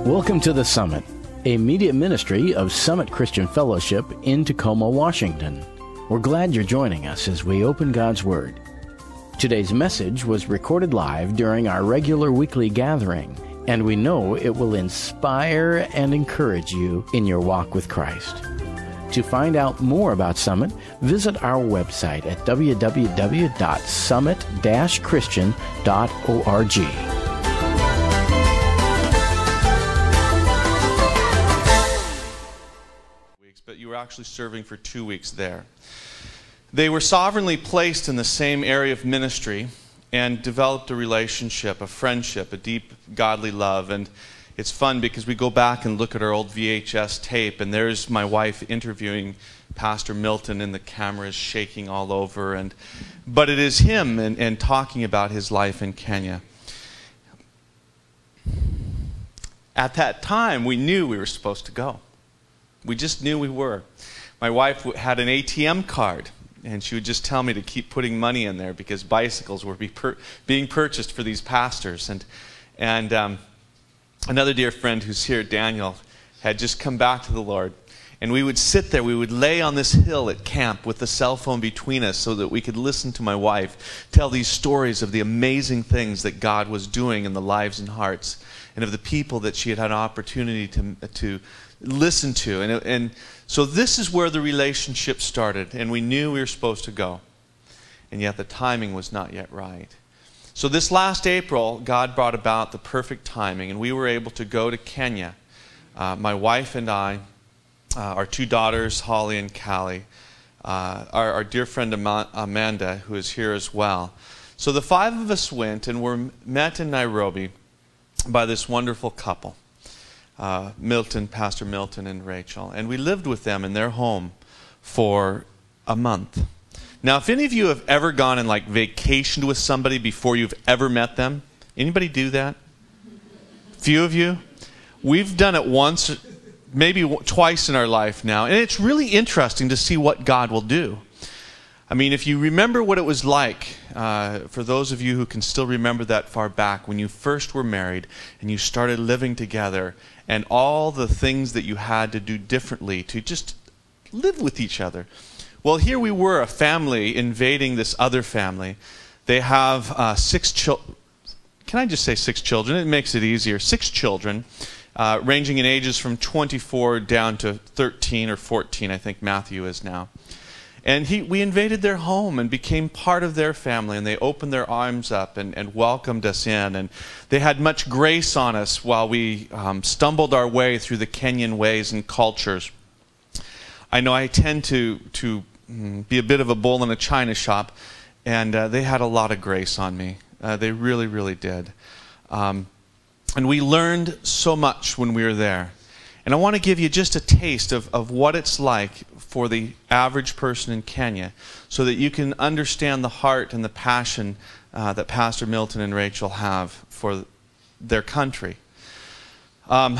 Welcome to The Summit, a media ministry of Summit Christian Fellowship in Tacoma, Washington. We're glad you're joining us as we open God's Word. Today's message was recorded live during our regular weekly gathering, and we know it will inspire and encourage you in your walk with Christ. To find out more about Summit, visit our website at www.summit-christian.org. But you were actually serving for 2 weeks there. They were sovereignly placed in the same area of ministry and developed a relationship, a friendship, a deep godly love. And it's fun because we go back and look at our old VHS tape, and there's my wife interviewing Pastor Milton, and the camera is shaking all over. But it is him and talking about his life in Kenya. At that time, we knew we were supposed to go. We just knew we were. My wife had an ATM card, and she would just tell me to keep putting money in there because bicycles were being purchased for these pastors. And another dear friend who's here, Daniel, had just come back to the Lord. And we would sit there, we would lay on this hill at camp with the cell phone between us so that we could listen to my wife tell these stories of the amazing things that God was doing in the lives and hearts and of the people that she had had an opportunity to listen to. And so this is where the relationship started, and we knew we were supposed to go. And yet the timing was not yet right. So this last April, God brought about the perfect timing, and we were able to go to Kenya. My wife and I, our two daughters, Holly and Callie, our dear friend Amanda, who is here as well. So the five of us went and were met in Nairobi by this wonderful couple. Pastor Milton and Rachel. And we lived with them in their home for a month. Now, if any of you have ever gone and vacationed with somebody before you've ever met them, anybody do that? Few of you? We've done it once, maybe twice in our life now. And it's really interesting to see what God will do. I mean, if you remember what it was like, for those of you who can still remember that far back, when you first were married and you started living together, and all the things that you had to do differently to just live with each other. Well, here we were, a family invading this other family. They have 6 children. Can I just say 6 children? It makes it easier. 6 children, ranging in ages from 24 down to 13 or 14, I think Matthew is now. And we invaded their home and became part of their family, and they opened their arms up and welcomed us in. And they had much grace on us while we stumbled our way through the Kenyan ways and cultures. I know I tend to be a bit of a bull in a china shop, and they had a lot of grace on me. They really, really did. And we learned so much when we were there. And I want to give you just a taste of what it's like for the average person in Kenya so that you can understand the heart and the passion that Pastor Milton and Rachel have for their country. Well,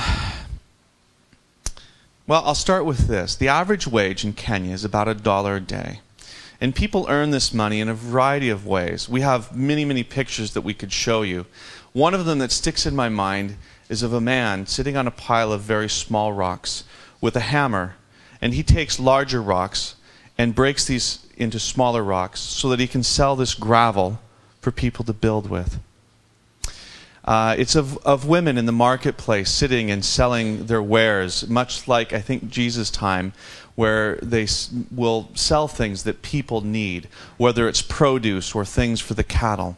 I'll start with this. The average wage in Kenya is about $1 a day. And people earn this money in a variety of ways. We have many, many pictures that we could show you. One of them that sticks in my mind is of a man sitting on a pile of very small rocks with a hammer, and he takes larger rocks and breaks these into smaller rocks so that he can sell this gravel for people to build with. It's of women in the marketplace sitting and selling their wares, much like I think Jesus' time, where they will sell things that people need, whether it's produce or things for the cattle.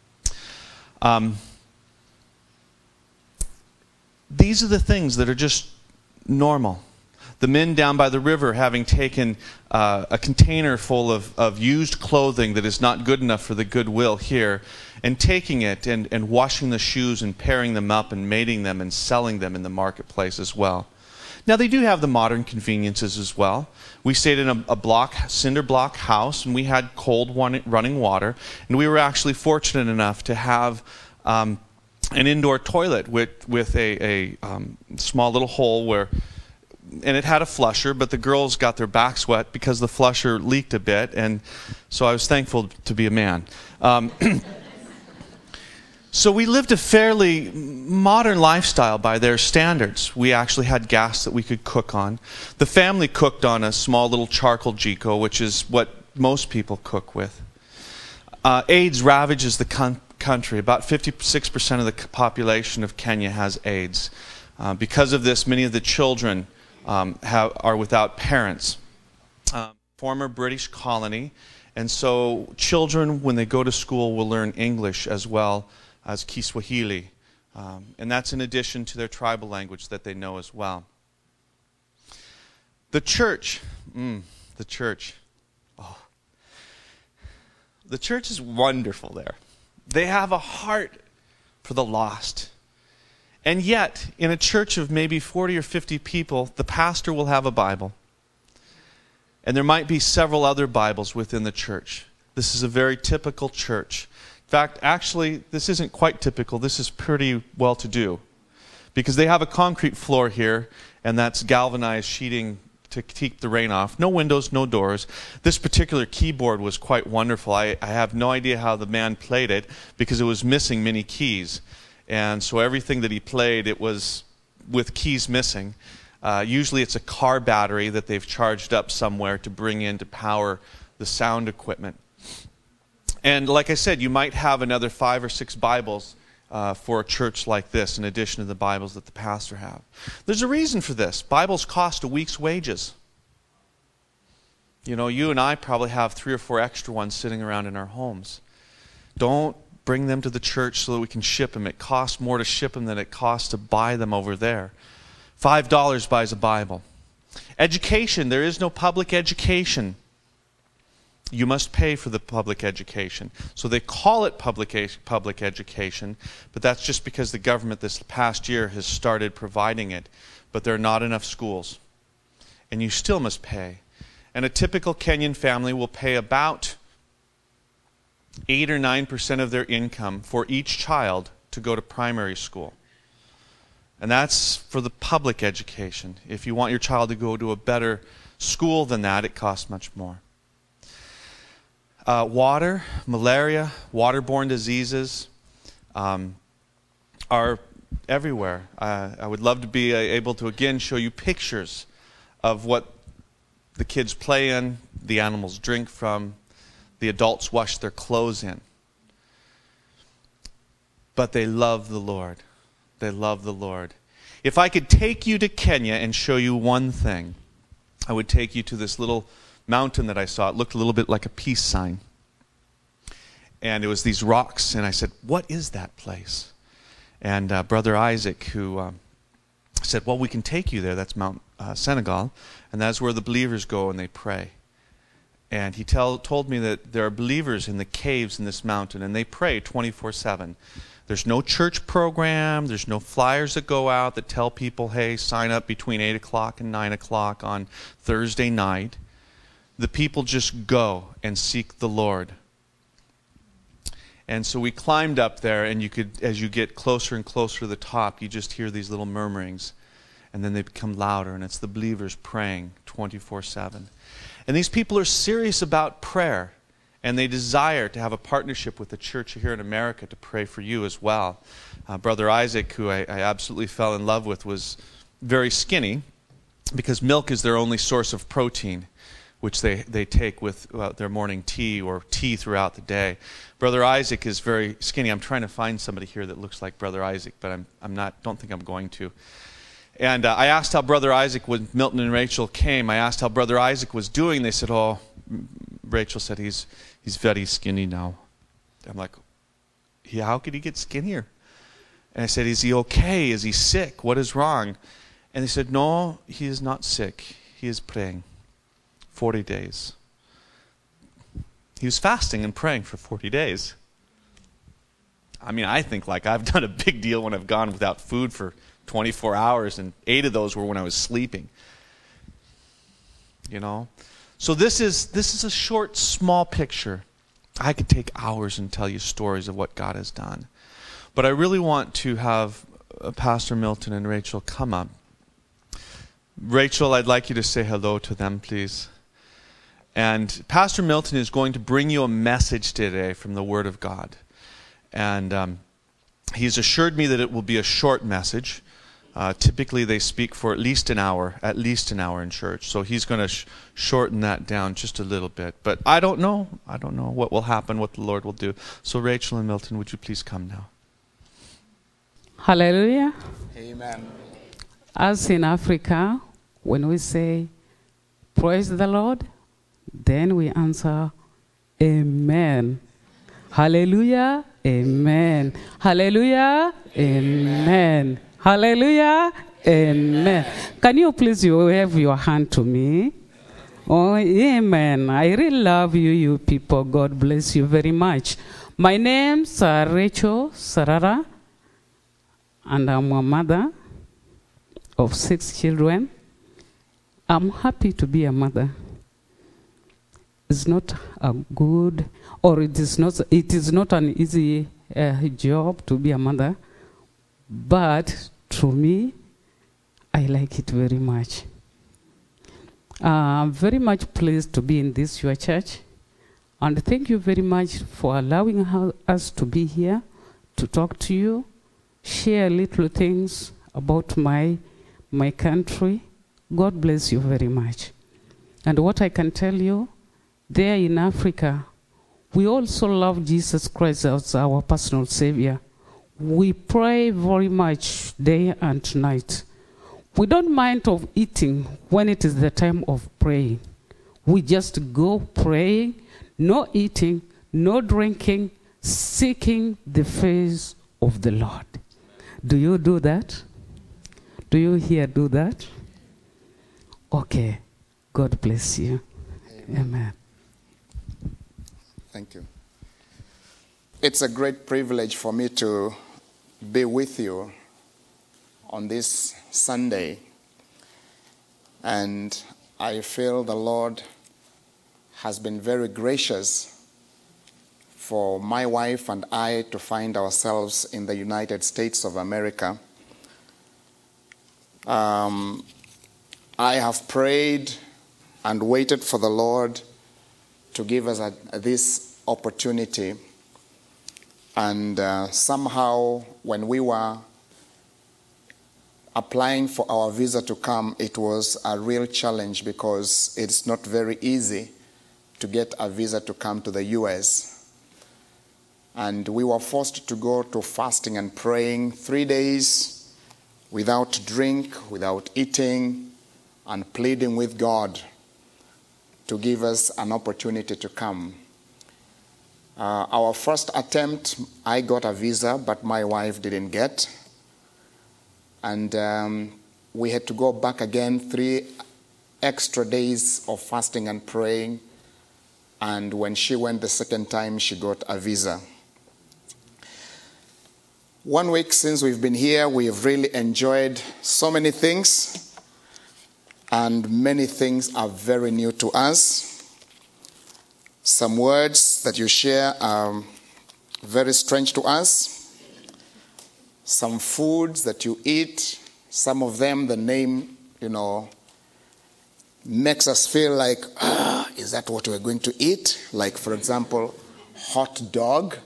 These are the things that are just normal. The men down by the river having taken a container full of used clothing that is not good enough for the Goodwill here, and taking it and washing the shoes and pairing them up and mating them and selling them in the marketplace as well. Now, they do have the modern conveniences as well. We stayed in a cinder block house, and we had cold running water, and we were actually fortunate enough to have an indoor toilet with a small little hole where, and it had a flusher, but the girls got their backs wet because the flusher leaked a bit, and so I was thankful to be a man. So we lived a fairly modern lifestyle by their standards. We actually had gas that we could cook on. The family cooked on a small little charcoal jiko, which is what most people cook with. AIDS ravages the country. About 56% of the population of Kenya has AIDS. Because of this, many of the children are without parents. Former British colony, and so children, when they go to school, will learn English as well as Kiswahili, and that's in addition to their tribal language that they know as well. The church, the church. Oh. The church is wonderful there. They have a heart for the lost. And yet, in a church of maybe 40 or 50 people, the pastor will have a Bible. And there might be several other Bibles within the church. This is a very typical church. In fact, actually, this isn't quite typical. This is pretty well-to-do. Because they have a concrete floor here, and that's galvanized sheeting to keep the rain off. No windows, no doors. This particular keyboard was quite wonderful. I have no idea how the man played it, because it was missing many keys. And so everything that he played, it was with keys missing. Usually it's a car battery that they've charged up somewhere to bring in to power the sound equipment. And like I said, you might have another 5 or 6 Bibles for a church like this, in addition to the Bibles that the pastor have. There's a reason for this. Bibles cost a week's wages. You know, you and I probably have 3 or 4 extra ones sitting around in our homes. Don't bring them to the church so that we can ship them. It costs more to ship them than it costs to buy them over there. $5 buys a Bible. Education. There is no public education. You must pay for the public education. So they call it public education, but that's just because the government this past year has started providing it. But there are not enough schools. And you still must pay. And a typical Kenyan family will pay about 8 or 9% of their income for each child to go to primary school. And that's for the public education. If you want your child to go to a better school than that, it costs much more. Water, malaria, waterborne diseases are everywhere. I would love to be able to again show you pictures of what the kids play in, the animals drink from, the adults wash their clothes in. But they love the Lord. They love the Lord. If I could take you to Kenya and show you one thing, I would take you to this little mountain that I saw. It looked a little bit like a peace sign. And it was these rocks, and I said, what is that place? And Brother Isaac, who said, well, we can take you there. That's Mount Senegal, and that's where the believers go and they pray. And he told me that there are believers in the caves in this mountain, and they pray 24/7. There's no church program. There's no flyers that go out that tell people, hey, sign up between 8 o'clock and 9 o'clock on Thursday night. The people just go and seek the Lord. And so we climbed up there, and you could, as you get closer and closer to the top, you just hear these little murmurings. And then they become louder, and it's the believers praying 24/7. And these people are serious about prayer, and they desire to have a partnership with the church here in America to pray for you as well. Brother Isaac, who I absolutely fell in love with, was very skinny because milk is their only source of protein, which they take with their morning tea or tea throughout the day. Brother Isaac is very skinny. I'm trying to find somebody here that looks like Brother Isaac, but don't think I'm going to. And I asked how Brother Isaac, when Milton and Rachel came, I asked how Brother Isaac was doing. They said, oh, Rachel said he's very skinny now. I'm like, how could he get skinnier? And I said, is he okay? Is he sick? What is wrong? And they said, no, he is not sick. He is praying 40 days. He was fasting and praying for 40 days. I mean, I think like I've done a big deal when I've gone without food for 24 hours, and 8 of those were when I was sleeping. You know? So this is a short, small picture. I could take hours and tell you stories of what God has done. But I really want to have Pastor Milton and Rachel come up. Rachel, I'd like you to say hello to them, please. And Pastor Milton is going to bring you a message today from the Word of God. And he's assured me that it will be a short message. Typically, they speak for at least an hour in church. So he's going to shorten that down just a little bit. But I don't know. I don't know what will happen, what the Lord will do. So Rachel and Milton, would you please come now? Hallelujah. Amen. As in Africa, when we say, praise the Lord, then we answer, Amen. Hallelujah. Amen. Hallelujah. Amen. Hallelujah. Amen. Can you please wave your hand to me? Oh, amen. I really love you, you people. God bless you very much. My name's Rachel Sarara, and I'm a mother of 6 children. I'm happy to be a mother. It's not a good, or it is not an easy job to be a mother, but to me, I like it very much. I'm very much pleased to be in this your church, and thank you very much for allowing us to be here to talk to you, share little things about my country. God bless you very much. And what I can tell you, there in Africa, we also love Jesus Christ as our personal Savior. We pray very much day and night. We don't mind of eating when it is the time of praying. We just go praying, no eating, no drinking, seeking the face of the Lord. Do you do that? Do you here do that? Okay. God bless you. Amen. Thank you. It's a great privilege for me to be with you on this Sunday. And I feel the Lord has been very gracious for my wife and I to find ourselves in the United States of America. I have prayed and waited for the Lord to give us this opportunity. And somehow, when we were applying for our visa to come, it was a real challenge because it's not very easy to get a visa to come to the U.S. And we were forced to go to fasting and praying 3 days without drink, without eating, and pleading with God to give us an opportunity to come. Our first attempt, I got a visa, but my wife didn't get. And we had to go back again 3 extra days of fasting and praying. And when she went the second time, she got a visa. 1 week since we've been here, we have really enjoyed so many things. And many things are very new to us. Some words that you share are very strange to us. Some foods that you eat, some of them, the name, makes us feel like, is that what we're going to eat? Like, for example, hot dog.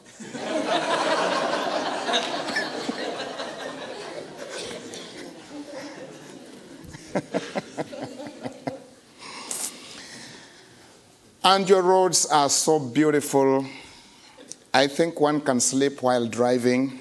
And your roads are so beautiful. I think one can sleep while driving.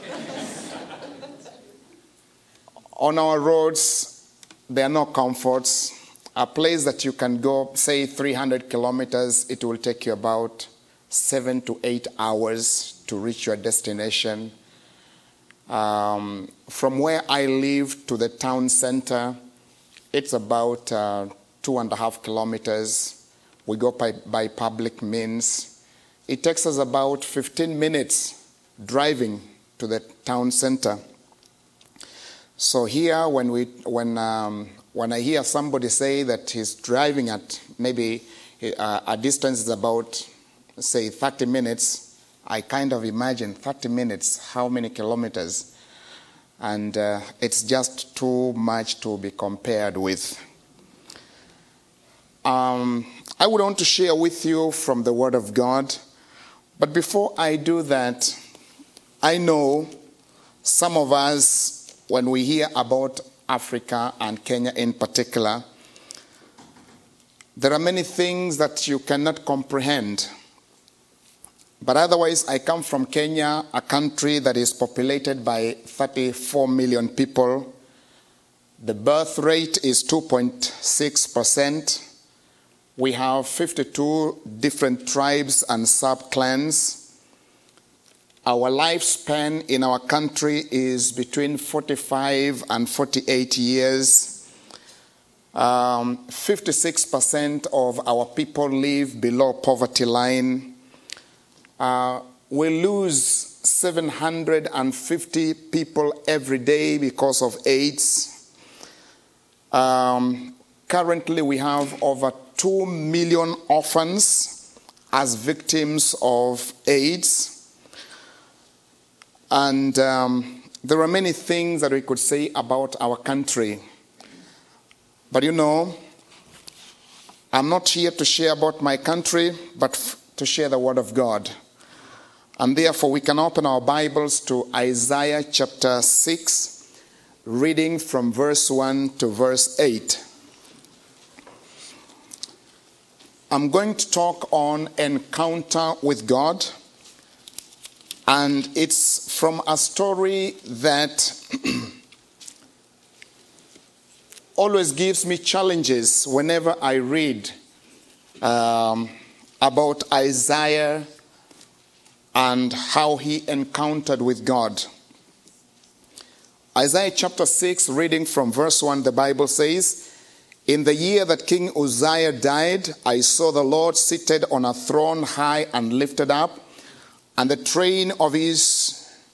On our roads, there are no comforts. A place that you can go, say 300 kilometers, it will take you about 7 to 8 hours to reach your destination. From where I live to the town center, it's about 2.5 kilometers. We go by public means. It takes us about 15 minutes driving to the town center. So here, when I hear somebody say that he's driving at maybe a distance is about, say, 30 minutes, I kind of imagine 30 minutes, how many kilometers? And it's just too much to be compared with. I would want to share with you from the Word of God. But before I do that, I know Some of us, when we hear about Africa and Kenya in particular, there are many things that you cannot comprehend. But otherwise, I come from Kenya, a country that is populated by 34 million people. The birth rate is 2.6%. We have 52 different tribes and sub-clans. Our lifespan in our country is between 45 and 48 years. 56% of our people live below poverty line. We lose 750 people every day because of AIDS. Currently, we have over 2 million orphans as victims of AIDS. And there are many things that we could say about our country. But you know, I'm not here to share about my country, but to share the Word of God. And therefore, we can open our Bibles to Isaiah chapter 6, reading from verse 1 to verse 8. I'm going to talk on encounter with God. And it's from a story that always gives me challenges whenever I read about Isaiah and how he encountered with God. Isaiah chapter 6, reading from verse 1, the Bible says, "In the year that King Uzziah died, I saw the Lord seated on a throne high and lifted up, and the train of his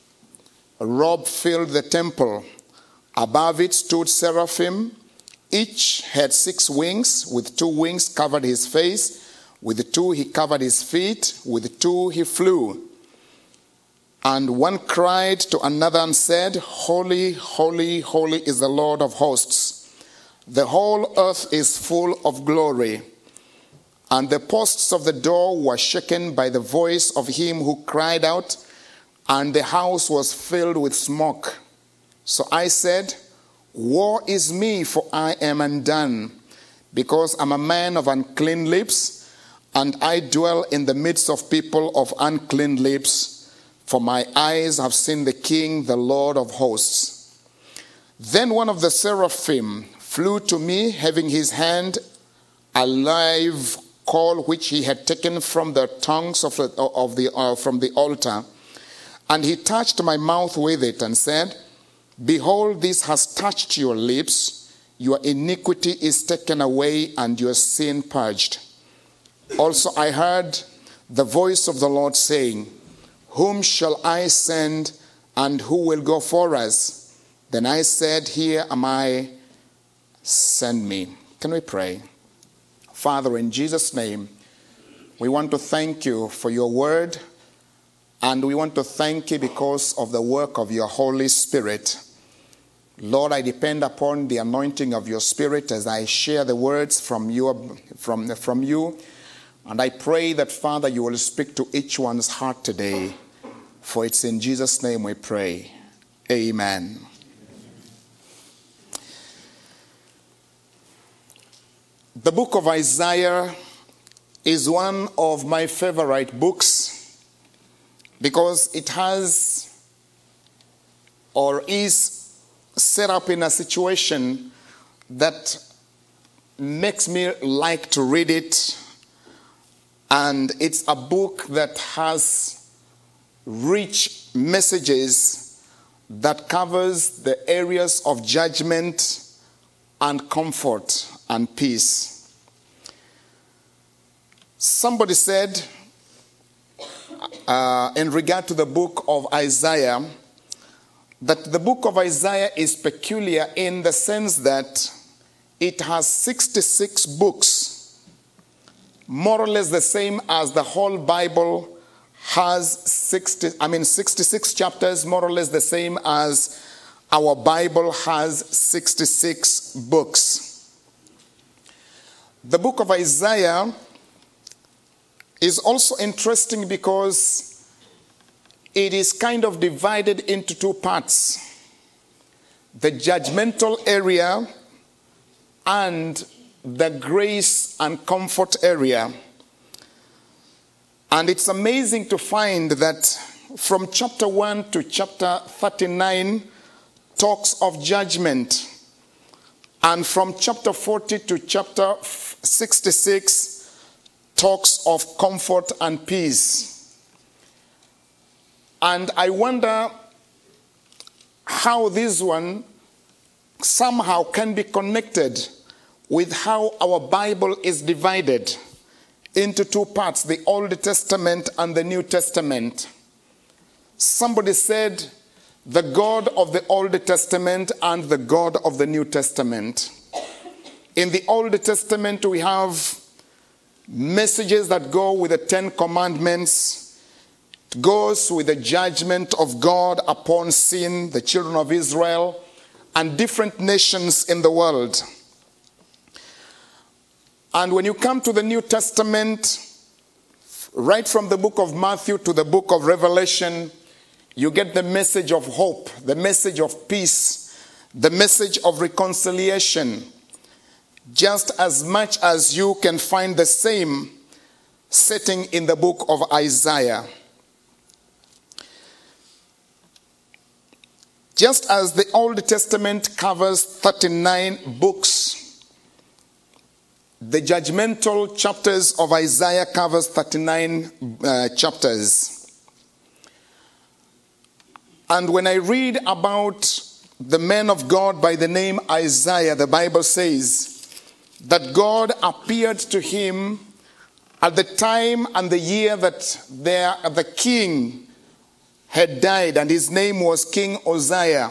robe filled the temple. Above it stood seraphim. Each had 6 wings. With 2 wings covered his face. With 2 he covered his feet. With 2 he flew. And one cried to another and said, Holy, holy, holy is the Lord of hosts. The whole earth is full of glory. And the posts of the door were shaken by the voice of him who cried out, and the house was filled with smoke. So I said, Woe is me, for I am undone, because I'm a man of unclean lips, and I dwell in the midst of people of unclean lips, for my eyes have seen the King, the Lord of hosts. Then one of the seraphim flew to me, having his hand a live coal which he had taken from the tongues from the altar, and he touched my mouth with it and said, Behold, this has touched your lips. Your iniquity is taken away, and your sin purged. Also I heard the voice of the Lord saying, Whom shall I send, and who will go for us? Then I said, Here am I, send me. Can we pray? Father, in Jesus' name, we want to thank you for your word, and we want to thank you because of the work of your Holy Spirit. Lord, I depend upon the anointing of your Spirit as I share the words from you, and I pray that, Father, you will speak to each one's heart today, for it's in Jesus' name we pray. Amen. The book of Isaiah is one of my favorite books because it has or is set up in a situation that makes me like to read it. And it's a book that has rich messages that covers the areas of judgment and comfort and peace. Somebody said in regard to the book of Isaiah that the book of Isaiah is peculiar in the sense that it has 66 books, more or less the same as the whole Bible has 66 chapters, more or less the same as our Bible has 66 books. The book of Isaiah is also interesting because it is kind of divided into two parts: the judgmental area and the grace and comfort area. And it's amazing to find that from chapter 1 to chapter 39 talks of judgment. And from chapter 40 to chapter 66 talks of comfort and peace. And I wonder how this one somehow can be connected with how our Bible is divided into two parts, the Old Testament and the New Testament. Somebody said, the God of the Old Testament and the God of the New Testament. In the Old Testament, we have messages that go with the Ten Commandments. It goes with the judgment of God upon sin, the children of Israel, and different nations in the world. And when you come to the New Testament, right from the book of Matthew to the book of Revelation, you get the message of hope, the message of peace, the message of reconciliation, just as much as you can find the same setting in the book of Isaiah. Just as the Old Testament covers 39 books, the judgmental chapters of Isaiah covers 39 chapters. And when I read about the man of God by the name Isaiah, the Bible says that God appeared to him at the time and the year that the king had died, and his name was King Uzziah.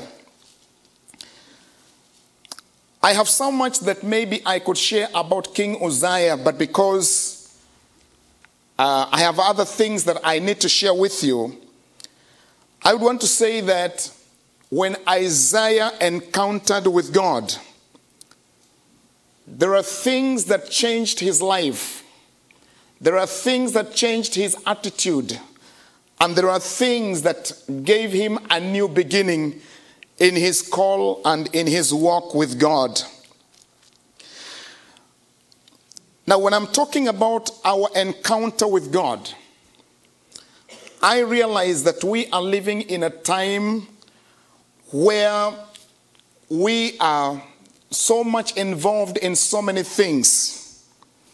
I have so much that maybe I could share about King Uzziah, but because I have other things that I need to share with you, I would want to say that when Isaiah encountered with God, there are things that changed his life. There are things that changed his attitude. And there are things that gave him a new beginning in his call and in his walk with God. Now, when I'm talking about our encounter with God, I realize that we are living in a time where we are so much involved in so many things.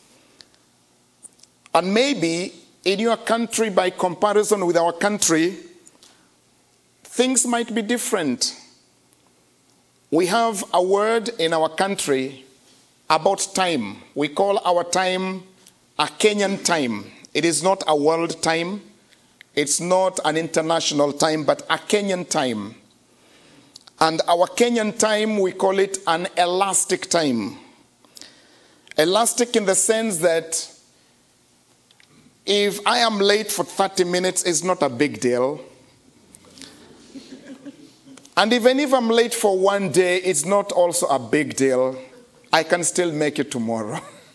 And maybe in your country, by comparison with our country, things might be different. We have a word in our country about time. We call our time a Kenyan time. It is not a world time. It's not an international time, but a Kenyan time. And our Kenyan time, we call it an elastic time. Elastic in the sense that if I am late for 30 minutes, it's not a big deal. And even if I'm late for one day, it's not also a big deal. I can still make it tomorrow.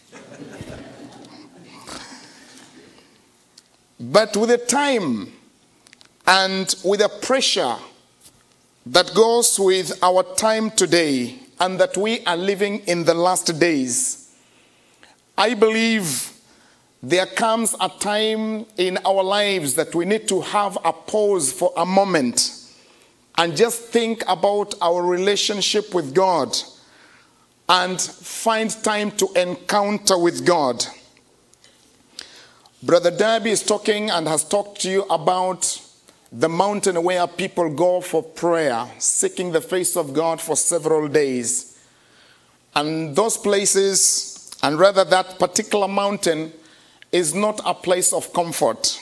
But with the time and with the pressure that goes with our time today, and that we are living in the last days, I believe there comes a time in our lives that we need to have a pause for a moment and just think about our relationship with God and find time to encounter with God. Brother Darby is talking and has talked to you about the mountain where people go for prayer, seeking the face of God for several days. And those places, and rather that particular mountain, is not a place of comfort.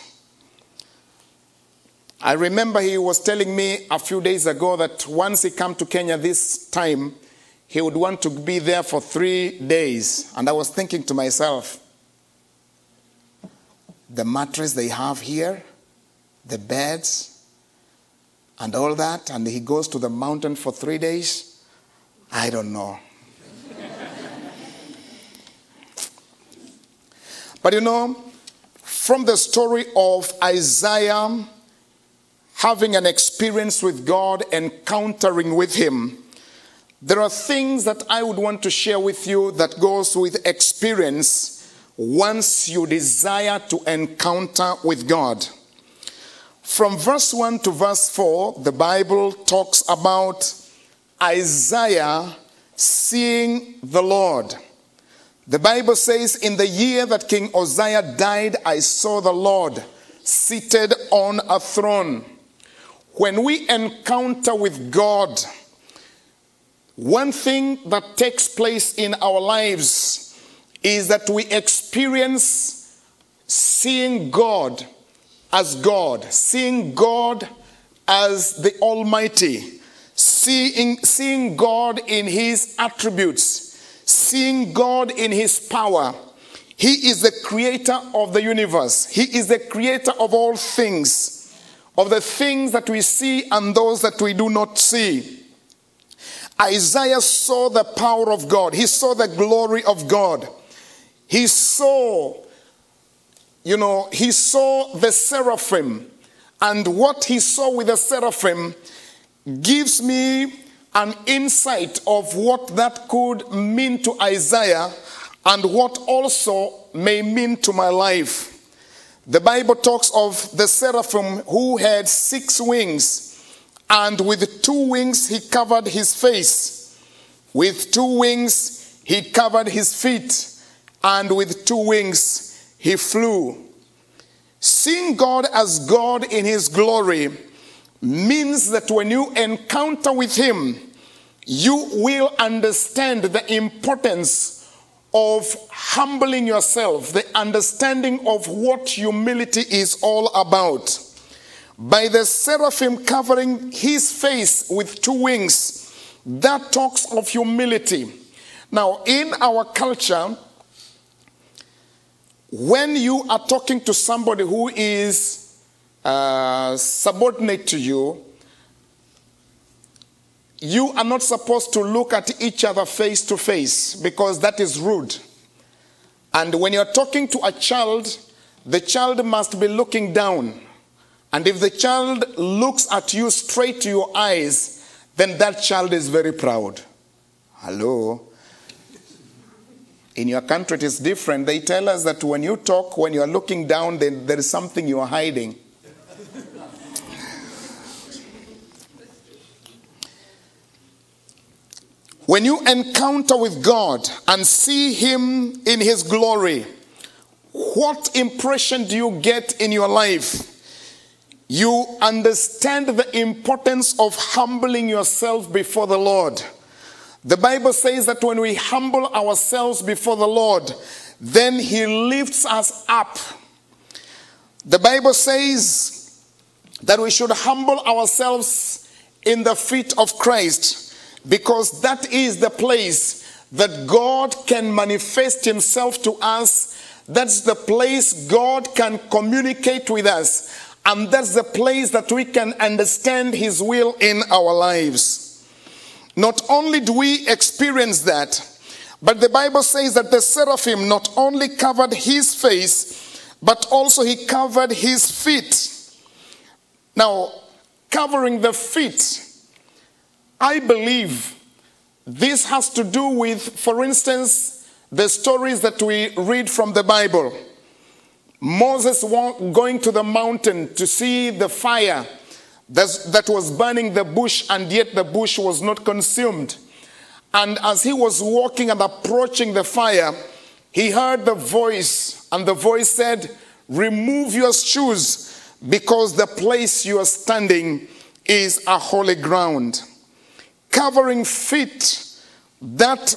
I remember he was telling me a few days ago that once he came to Kenya this time, he would want to be there for 3 days. And I was thinking to myself, the mattress they have here, the beds, and all that, and he goes to the mountain for 3 days? I don't know. But you know, from the story of Isaiah, having an experience with God, encountering with Him, there are things that I would want to share with you that goes with experience once you desire to encounter with God. From verse 1 to verse 4, the Bible talks about Isaiah seeing the Lord. The Bible says, in the year that King Uzziah died, I saw the Lord seated on a throne. When we encounter with God, one thing that takes place in our lives is that we experience seeing God as God, seeing God as the Almighty, seeing God in His attributes, seeing God in His power. He is the creator of the universe. He is the creator of all things, of the things that we see and those that we do not see. Isaiah saw the power of God. He saw the glory of God. He saw, he saw the seraphim. And what he saw with the seraphim gives me an insight of what that could mean to Isaiah and what also may mean to my life. The Bible talks of the seraphim who had 6 wings. And with 2 wings he covered his face. With 2 wings he covered his feet. And with 2 wings he flew. Seeing God as God in His glory means that when you encounter with Him, you will understand the importance of humbling yourself, the understanding of what humility is all about. By the seraphim covering his face with 2 wings, that talks of humility. Now, in our culture, when you are talking to somebody who is subordinate to you, you are not supposed to look at each other face to face because that is rude. And when you're talking to a child, the child must be looking down. And if the child looks at you straight to your eyes, then that child is very proud. Hello? In your country, it is different. They tell us that when you talk, when you are looking down, then there is something you are hiding. When you encounter with God and see Him in His glory, what impression do you get in your life? You understand the importance of humbling yourself before the Lord. The Bible says that when we humble ourselves before the Lord, then He lifts us up. The Bible says that we should humble ourselves in the feet of Christ, because that is the place that God can manifest Himself to us. That's the place God can communicate with us. And that's the place that we can understand His will in our lives. Not only do we experience that, but the Bible says that the seraphim not only covered His face, but also He covered His feet. Now, covering the feet, I believe this has to do with, for instance, the stories that we read from the Bible. Moses going to the mountain to see the fire that was burning the bush, and yet the bush was not consumed. And as he was walking and approaching the fire, he heard the voice, and the voice said, "Remove your shoes, because the place you are standing is a holy ground." Covering feet, that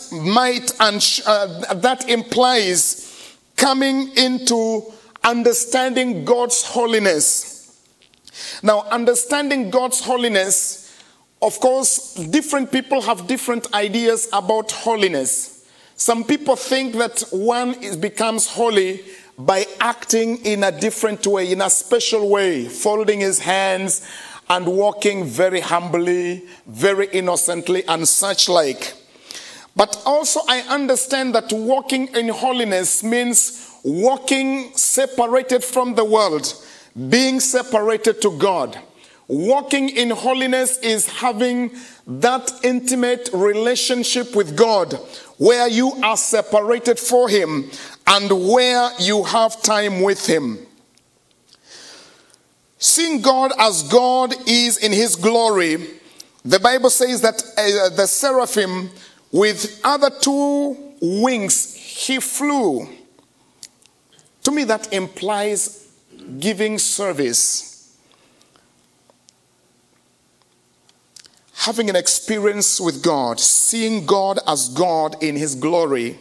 implies coming into understanding God's holiness. Now, understanding God's holiness, of course, different people have different ideas about holiness. Some people think that one becomes holy by acting in a different way, in a special way, folding his hands and walking very humbly, very innocently, and such like. But also I understand that walking in holiness means walking separated from the world, being separated to God. Walking in holiness is having that intimate relationship with God where you are separated for Him and where you have time with Him. Seeing God as God is in His glory, the Bible says that the seraphim with other two wings, he flew. To me, that implies giving service. Having an experience with God, seeing God as God in His glory,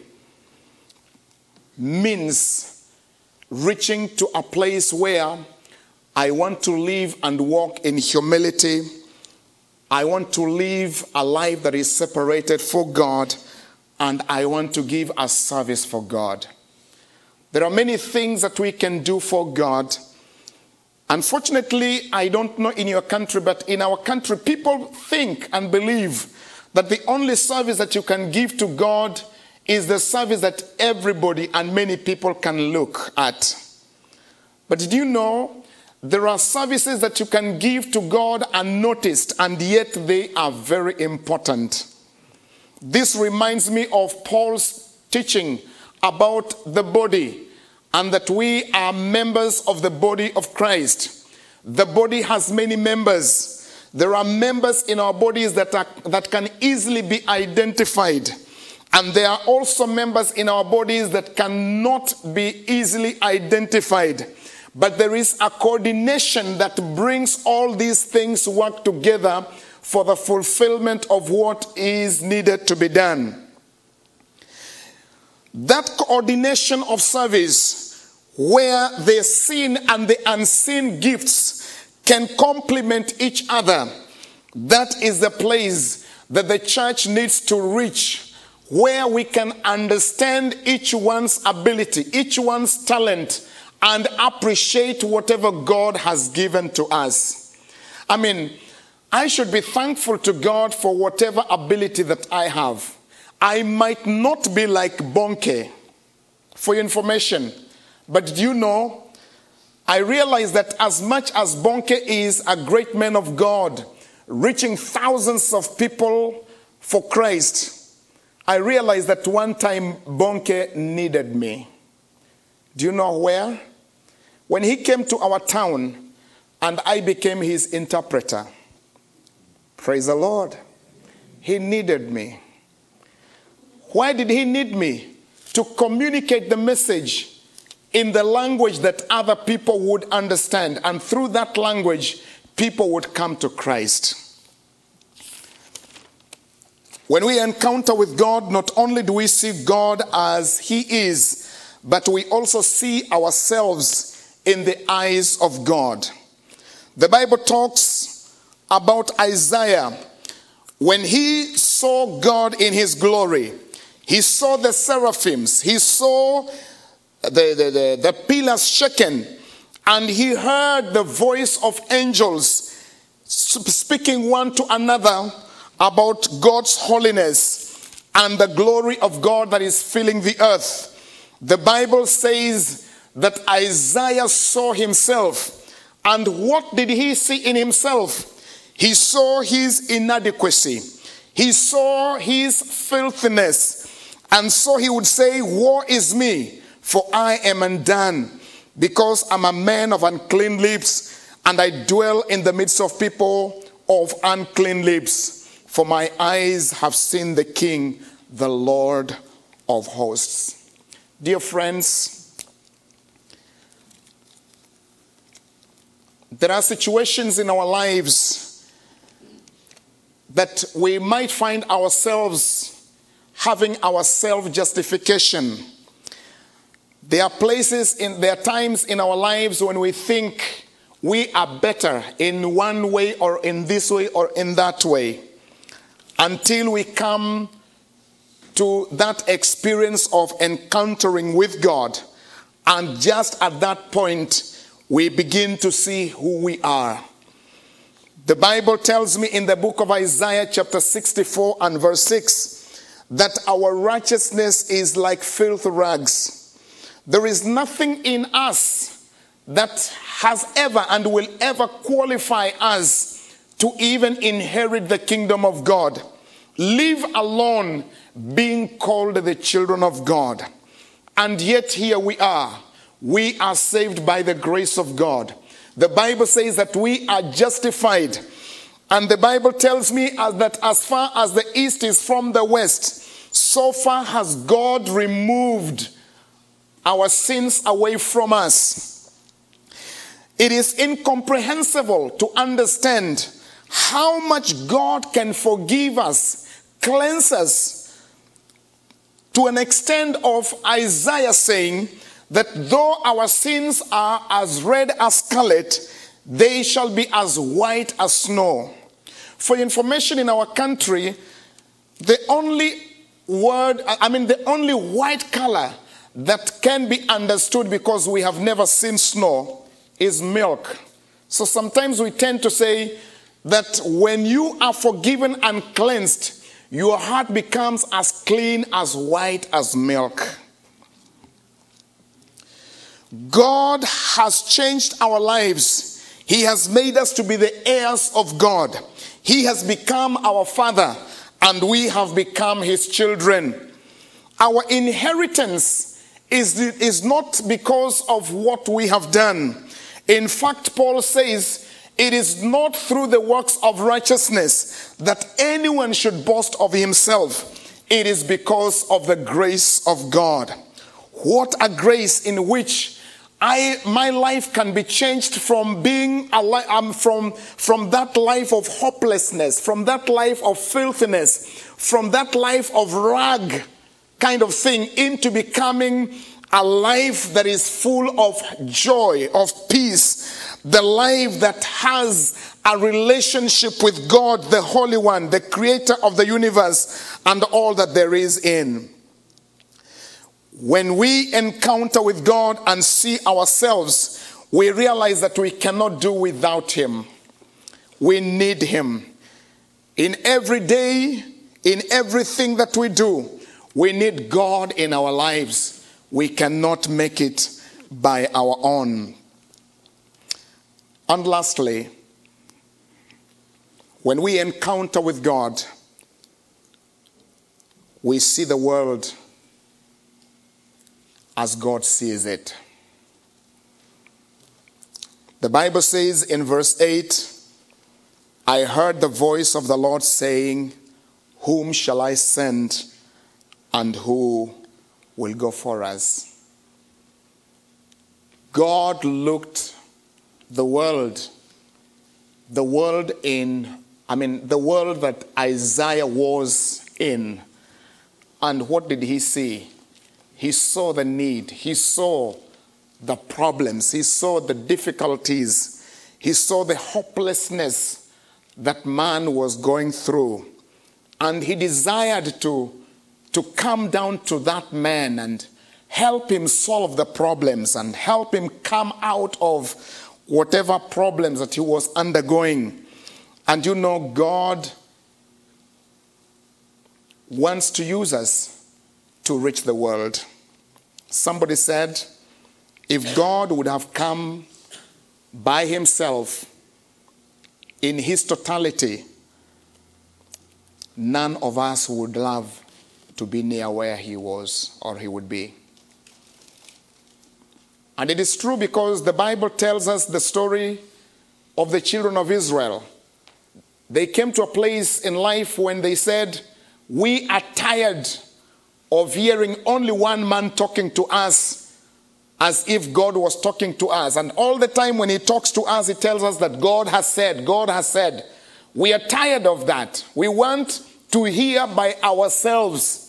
means reaching to a place where I want to live and walk in humility. I want to live a life that is separated for God, and I want to give a service for God. There are many things that we can do for God. Unfortunately, I don't know in your country, but in our country, people think and believe that the only service that you can give to God is the service that everybody and many people can look at. But did you know there are services that you can give to God unnoticed, and yet they are very important? This reminds me of Paul's teaching about the body, and that we are members of the body of Christ. The body has many members. There are members in our bodies that can easily be identified. And there are also members in our bodies that cannot be easily identified. But there is a coordination that brings all these things work together for the fulfillment of what is needed to be done. That coordination of service, where the seen and the unseen gifts can complement each other, that is the place that the church needs to reach, where we can understand each one's ability, each one's talent, and appreciate whatever God has given to us. I mean, I should be thankful to God for whatever ability that I have. I might not be like Bonke, for your information, but do you know, I realize that as much as Bonke is a great man of God, reaching thousands of people for Christ, I realized that one time Bonke needed me. Do you know where? When he came to our town and I became his interpreter. Praise the Lord. He needed me. Why did he need me? To communicate the message in the language that other people would understand. And through that language, people would come to Christ. When we encounter with God, not only do we see God as He is, but we also see ourselves in the eyes of God. The Bible talks about Isaiah. When he saw God in His glory, he saw the seraphims, he saw the pillars shaken, and he heard the voice of angels speaking one to another about God's holiness and the glory of God that is filling the earth. The Bible says that Isaiah saw himself. And what did he see in himself? He saw his inadequacy. He saw his filthiness. And so he would say, "Woe is me, for I am undone, because I'm a man of unclean lips, and I dwell in the midst of people of unclean lips. For my eyes have seen the King, the Lord of hosts." Dear friends, there are situations in our lives that we might find ourselves having our self-justification. There are times in our lives when we think we are better in one way or in this way or in that way, until we come to that experience of encountering with God. And just at that point, we begin to see who we are. The Bible tells me in the book of Isaiah chapter 64 and verse 6 that our righteousness is like filthy rags. There is nothing in us that has ever and will ever qualify us to even inherit the kingdom of God, live alone being called the children of God. And yet here we are. We are saved by the grace of God. The Bible says that we are justified. And the Bible tells me that as far as the east is from the west, so far has God removed our sins away from us. It is incomprehensible to understand how much God can forgive us, cleanse us, to an extent of Isaiah saying that though our sins are as red as scarlet, they shall be as white as snow. For information, in our country, the only white color that can be understood, because we have never seen snow, is milk. So sometimes we tend to say that when you are forgiven and cleansed, your heart becomes as clean, as white as milk. God has changed our lives. He has made us to be the heirs of God. He has become our Father, and we have become His children. Our inheritance is not because of what we have done. In fact, Paul says, it is not through the works of righteousness that anyone should boast of himself. It is because of the grace of God. What a grace in which my life can be changed from being from that life of hopelessness, from that life of filthiness, from that life of rag kind of thing, into becoming a life that is full of joy, of peace, the life that has a relationship with God, the Holy One, the creator of the universe and all that there is in. When we encounter with God and see ourselves, we realize that we cannot do without Him. We need Him. In every day, in everything that we do, we need God in our lives. We cannot make it by our own. And lastly, when we encounter with God, we see the world as God sees it. The Bible says in verse 8, I heard the voice of the Lord saying, whom shall I send, and who will go for us? God looked the world that Isaiah was in. And what did he see? He saw the need. He saw the problems. He saw the difficulties. He saw the hopelessness that man was going through. And he desired to come down to that man and help him solve the problems and help him come out of whatever problems that he was undergoing. And you know, God wants to use us to reach the world. Somebody said, if God would have come by himself in his totality, none of us would love to be near where he was or he would be. And it is true, because the Bible tells us the story of the children of Israel. They came to a place in life when they said, we are tired of hearing only one man talking to us as if God was talking to us. And all the time when he talks to us, he tells us that God has said, God has said. We are tired of that. We want to hear by ourselves.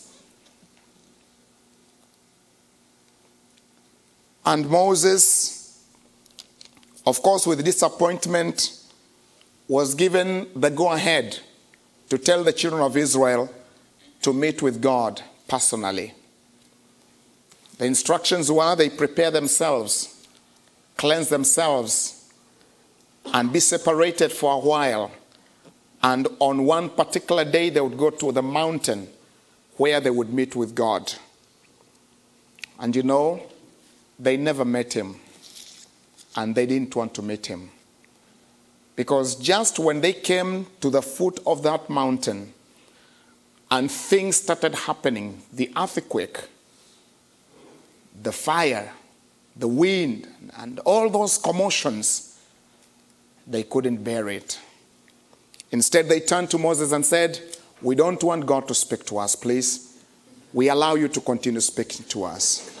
And Moses, of course, with disappointment, was given the go-ahead to tell the children of Israel to meet with God personally. The instructions were they prepare themselves, cleanse themselves, and be separated for a while. And on one particular day, they would go to the mountain where they would meet with God. And you know, they never met him, and they didn't want to meet him, Because just when they came to the foot of that mountain and things started happening, the earthquake, the fire, the wind, and all those commotions, they couldn't bear it. Instead, they turned to Moses and said, "We don't want God to speak to us, please. We allow you to continue speaking to us."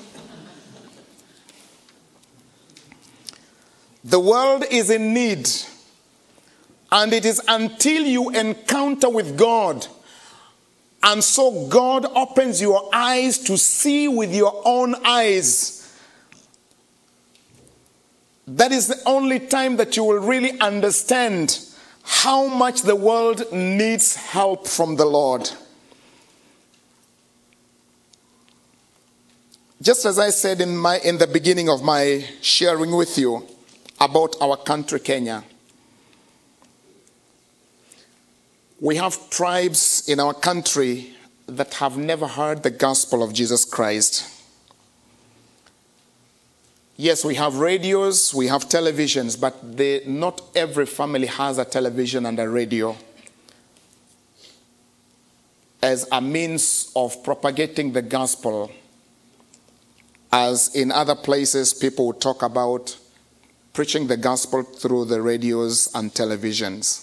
The world is in need. And it is until you encounter with God, and so God opens your eyes to see with your own eyes, that is the only time that you will really understand how much the world needs help from the Lord. Just as I said in the beginning of my sharing with you about our country, Kenya, we have tribes in our country that have never heard the gospel of Jesus Christ. Yes, we have radios, we have televisions, but not every family has a television and a radio as a means of propagating the gospel. As in other places, people would talk about preaching the gospel through the radios and televisions.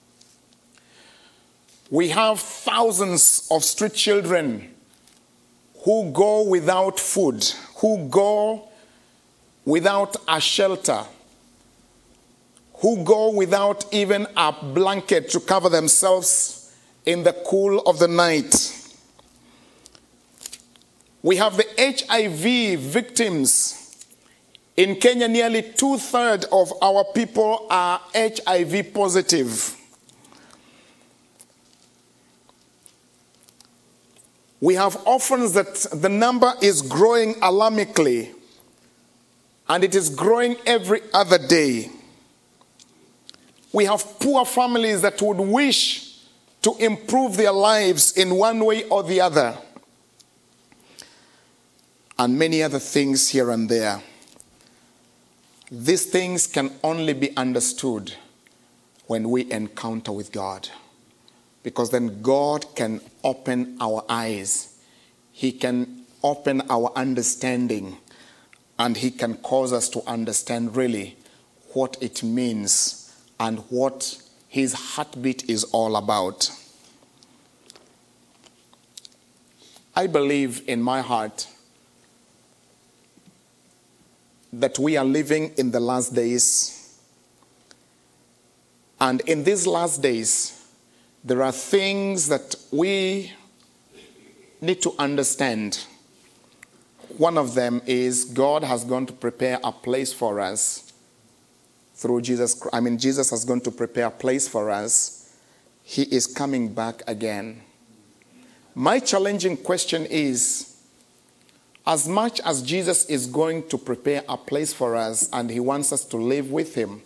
We have thousands of street children who go without food, who go without a shelter, who go without even a blanket to cover themselves in the cool of the night. We have the HIV victims. In Kenya, nearly 2/3 of our people are HIV positive. We have orphans that the number is growing alarmingly, and it is growing every other day. We have poor families that would wish to improve their lives in one way or the other, and many other things here and there. These things can only be understood when we encounter with God. Because then God can open our eyes. He can open our understanding. And He can cause us to understand really what it means and what His heartbeat is all about. I believe in my heart that we are living in the last days. And in these last days, there are things that we need to understand. One of them is God has gone to prepare a place for us through Jesus. Jesus has gone to prepare a place for us. He is coming back again. My challenging question is, as much as Jesus is going to prepare a place for us and He wants us to live with Him,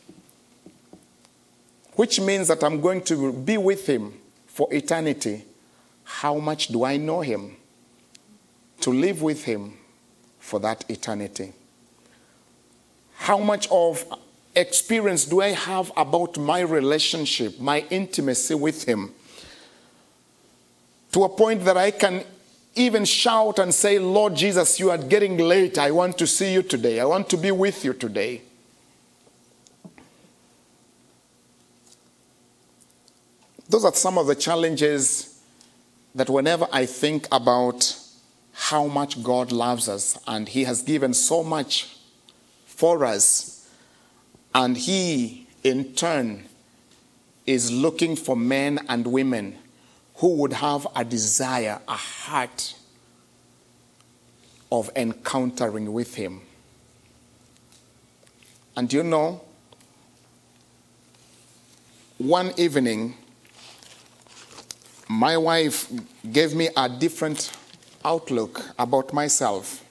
which means that I'm going to be with Him for eternity, how much do I know Him to live with Him for that eternity? How much of experience do I have about my relationship, my intimacy with Him, to a point that I can even shout and say, "Lord Jesus, you are getting late. I want to see you today. I want to be with you today." Those are some of the challenges that whenever I think about how much God loves us and He has given so much for us, and He in turn is looking for men and women who would have a desire, a heart of encountering with Him. And you know, one evening, my wife gave me a different outlook about myself.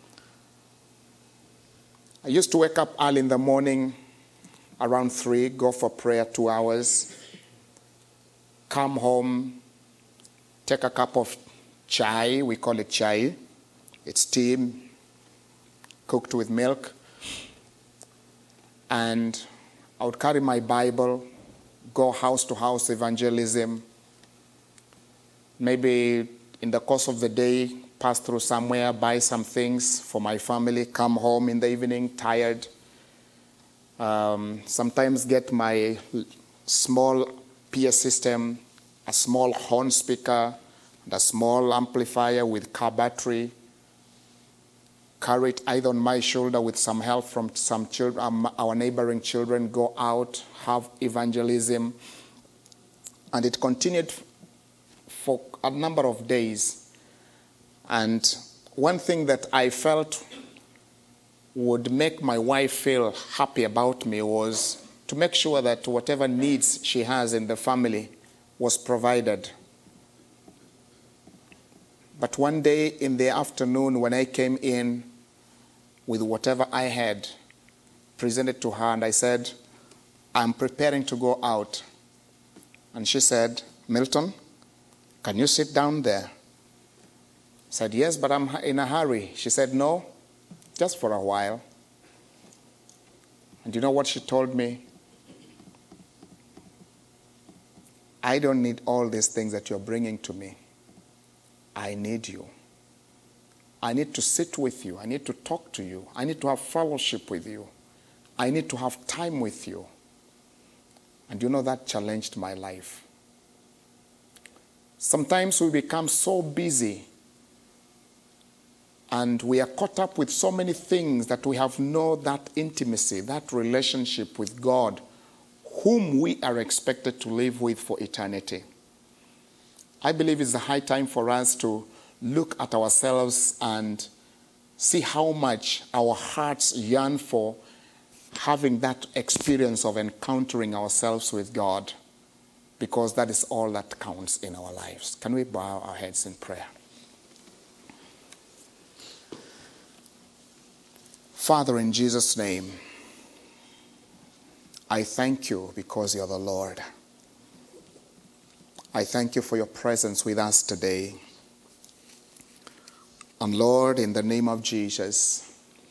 I used to wake up early in the morning, around 3, go for prayer 2 hours, come home, take a cup of chai, we call it chai. It's tea cooked with milk. And I would carry my Bible, go house to house evangelism. Maybe in the course of the day, pass through somewhere, buy some things for my family, come home in the evening tired. Sometimes get my small PA system, a small horn speaker, and a small amplifier with car battery. Carry it either on my shoulder with some help from some children, our neighboring children, go out, have evangelism. And it continued for a number of days. And one thing that I felt would make my wife feel happy about me was to make sure that whatever needs she has in the family was provided. But one day in the afternoon when I came in with whatever I had presented to her, and I said, I'm preparing to go out. And she said, Milton, can you sit down there? I said, yes, but I'm in a hurry. She said, no, just for a while. And you know what she told me? I don't need all these things that you're bringing to me. I need you. I need to sit with you. I need to talk to you. I need to have fellowship with you. I need to have time with you. And you know, that challenged my life. Sometimes we become so busy and we are caught up with so many things that we have no that intimacy, that relationship with God, whom we are expected to live with for eternity. I believe it's a high time for us to look at ourselves and see how much our hearts yearn for having that experience of encountering ourselves with God, because that is all that counts in our lives. Can we bow our heads in prayer? Father, in Jesus' name, I thank you because you're the Lord. I thank you for your presence with us today. And Lord, in the name of Jesus,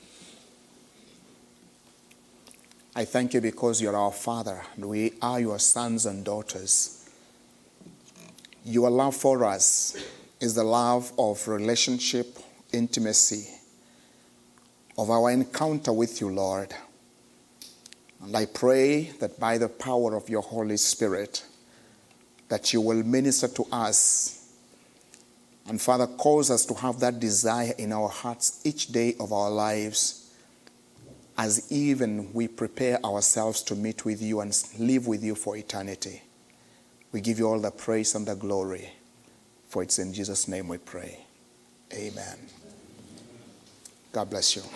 I thank you because you're our Father and we are your sons and daughters. Your love for us is the love of relationship, intimacy, of our encounter with you, Lord. And I pray that by the power of your Holy Spirit, that you will minister to us. And Father, cause us to have that desire in our hearts each day of our lives, as even we prepare ourselves to meet with you and live with you for eternity. We give you all the praise and the glory, for it's in Jesus' name we pray. Amen. God bless you.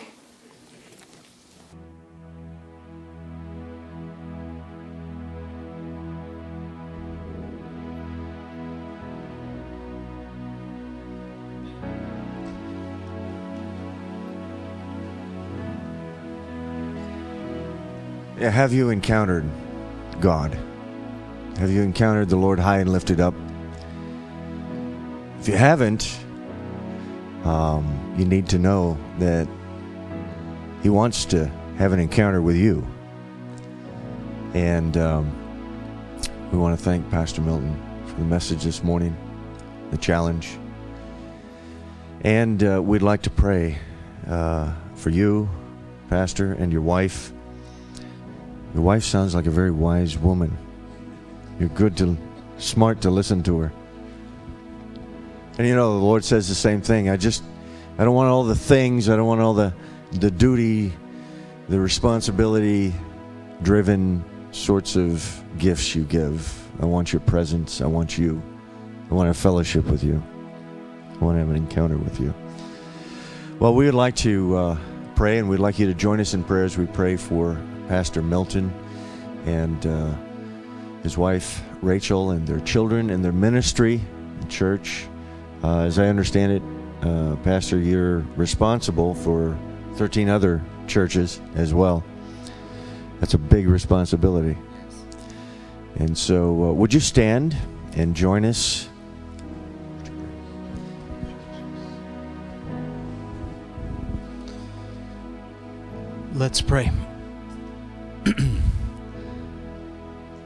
Have you encountered God? Have you encountered the Lord high and lifted up? If you haven't, you need to know that He wants to have an encounter with you. And we want to thank Pastor Milton for the message this morning, the challenge. And we'd like to pray for you, Pastor, and your wife. Your wife sounds like a very wise woman. You're smart to listen to her. And you know, the Lord says the same thing. I don't want all the things. I don't want all the duty, the responsibility-driven sorts of gifts you give. I want your presence. I want you. I want a fellowship with you. I want to have an encounter with you. Well, we would like to pray, and we'd like you to join us in prayer as we pray for Pastor Milton and his wife Rachel and their children and their ministry, the church. As I understand it, Pastor, you're responsible for 13 other churches as well. That's a big responsibility. And so would you stand and join us? Let's pray.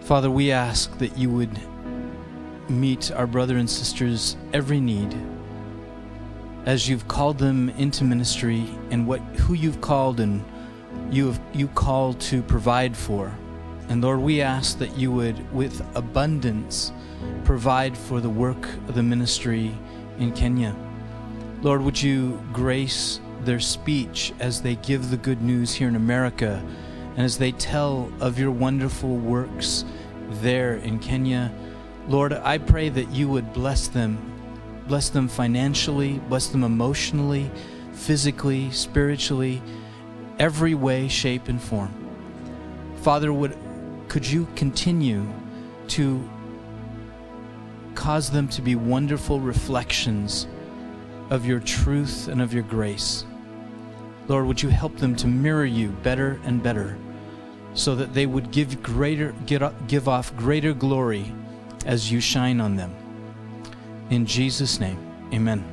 Father, we ask that you would meet our brother and sisters' every need as you've called them into ministry and who you've called and you called to provide for. And Lord, we ask that you would, with abundance, provide for the work of the ministry in Kenya. Lord, would you grace their speech as they give the good news here in America and as they tell of your wonderful works there in Kenya. Lord, I pray that you would bless them financially, bless them emotionally, physically, spiritually, every way, shape, and form. Father, could you continue to cause them to be wonderful reflections of your truth and of your grace. Lord, would you help them to mirror you better and better so that they would give off greater glory as you shine on them. In Jesus' name, amen.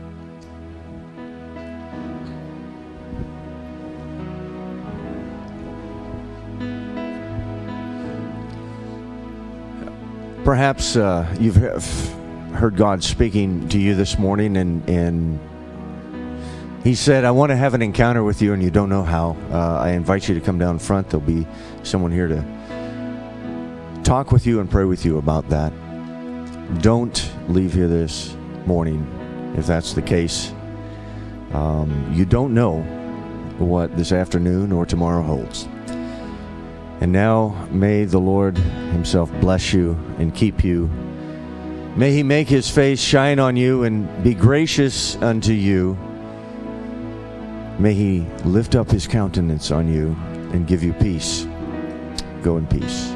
Perhaps you've heard God speaking to you this morning, and He said, I want to have an encounter with you, and you don't know how. I invite you to come down front. There'll be someone here to talk with you and pray with you about that. Don't leave here this morning if that's the case. You don't know what this afternoon or tomorrow holds. And now may the Lord Himself bless you and keep you. May He make His face shine on you and be gracious unto you. May He lift up His countenance on you and give you peace. Go in peace.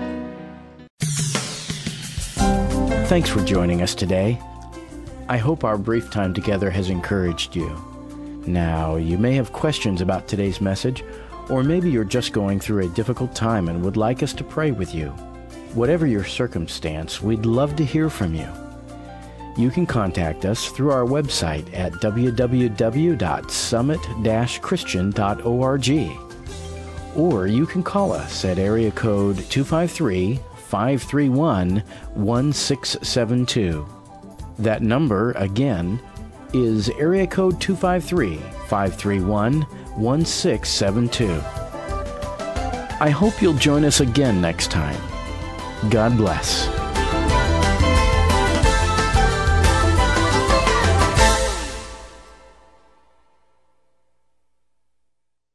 Thanks for joining us today. I hope our brief time together has encouraged you. Now, you may have questions about today's message, or maybe you're just going through a difficult time and would like us to pray with you. Whatever your circumstance, we'd love to hear from you. You can contact us through our website at www.summit-christian.org, or you can call us at area code 253-531-1672. That number, again, is area code 253-531-1672. I hope you'll join us again next time. God bless.